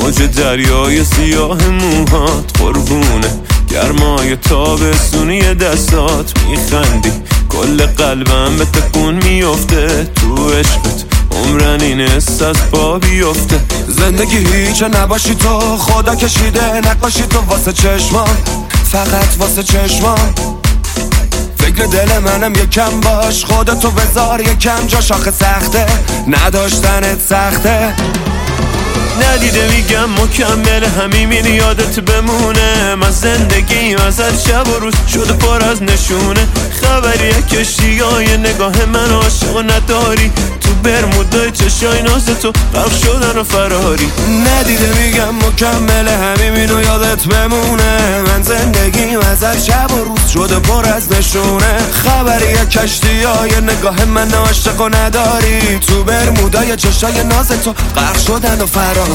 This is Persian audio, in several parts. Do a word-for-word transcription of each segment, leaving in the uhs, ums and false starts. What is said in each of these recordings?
موج دریای سیاه موهات قربونه گرمای تابستونی دستات میخندی کل قلبم به تکون میفته تو عشقت عمرن این حس از پا بیفته زندگی هیچ نباشی تو خدا کشیده نقاشی تو واسه چشمام فقط واسه چشمام فکر دل منم یکم باش خودتو بذار یکم جا شاخه سخته نداشتنت سخته ندیده میگم مکمل همین یادت بمونه من زندگیم ازت شب و روز شده پر از نشونه خبریه کشتیای نگاه من عاشق و نداری تو برمودای چشای ناز تو غرق شدن و فراری ندیده میگم مکمل همین یادت بمونه من زندگیم ازت شب و روز شده پر از نشونه خبریه کشتیای نگاه من عاشق و نداری تو برمودای چشای ناز تو غرق شدن و فراری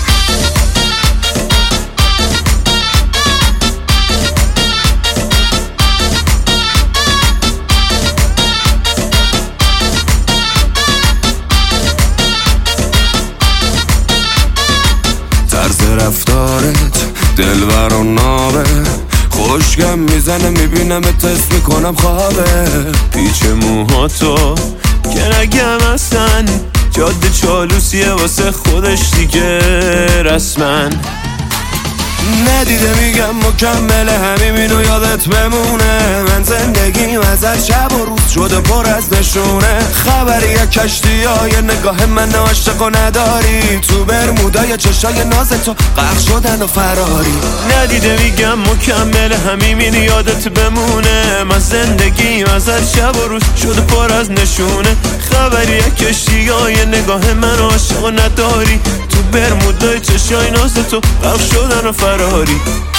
طرز رفتارت دلبر و نابه خوشگم میزنه میبینم اتست میکنم خوابه پیچ موهاتو که نگم اصلا جاده چالوسیه واسه خودش دیگه رسمن ندیده میگم مکمل همینو یادت بمونه من زندگیم ازت شب و روز شده پر از نشونه خبریه کشتیای نگاه من عاشق و نداری تو برمودای چشای ناز تو غرق شدن و فراری ندیده میگم مکمل همین یادت بمونه من زندگیم ازت شب و روز شده پر از نشونه خبریه کشتیای نگاه من عاشق و نداری تو برمودای چشای ناز تو غرق شدن و فراری